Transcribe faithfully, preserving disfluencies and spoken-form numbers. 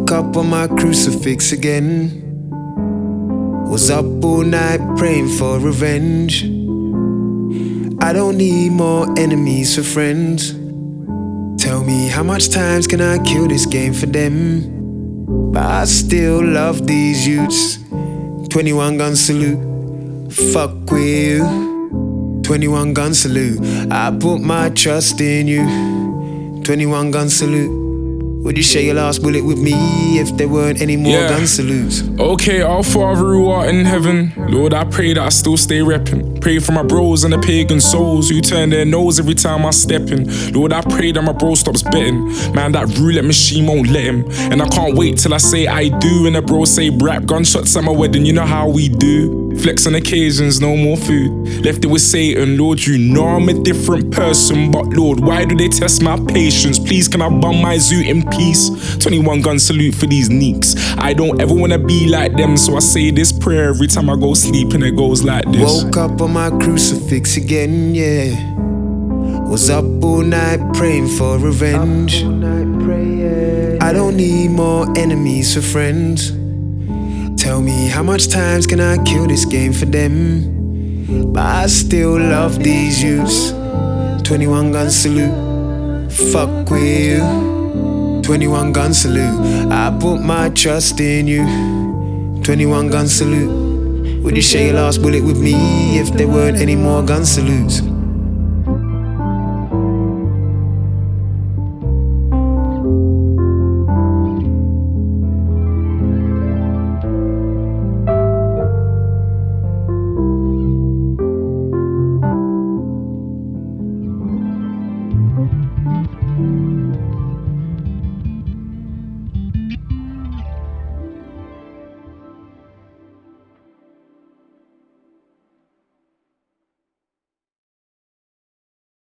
Woke up on my crucifix again. Was up all night praying for revenge. I don't need more enemies for friends. Tell me how much times can I kill this game for them? But I still love these youths. twenty-one gun salute, fuck with you. twenty-one gun salute, I put my trust in you. twenty-one gun salute, would you share your last bullet with me if there weren't any more Yeah. gun salutes? Okay, our Father who art in heaven, Lord, I pray that I still stay reppin'. Pray for my bros and the pagan souls who turn their nose every time I step in. Lord, I pray that my bro stops betting. Man, that roulette machine won't let him. And I can't wait till I say I do. And the bro say brap, gunshots at my wedding, you know how we do. Flex on occasions, no more food. Left it with Satan, Lord, you know I'm a different person. But Lord, why do they test my patience? Please, can I bum my zoo in peace? twenty-one gun salute for these neeks. I don't ever wanna be like them, so I say this prayer every time I go sleep, and it goes like this. Woke up on my crucifix again, yeah. Was up all night praying for revenge. I don't need more enemies for friends. Tell me how much times can I kill this game for them? But I still love these youths. twenty-one gun salute, fuck with you. twenty-one gun salute, I put my trust in you. twenty-one gun salute, would you share your last bullet with me if there weren't any more gun salutes?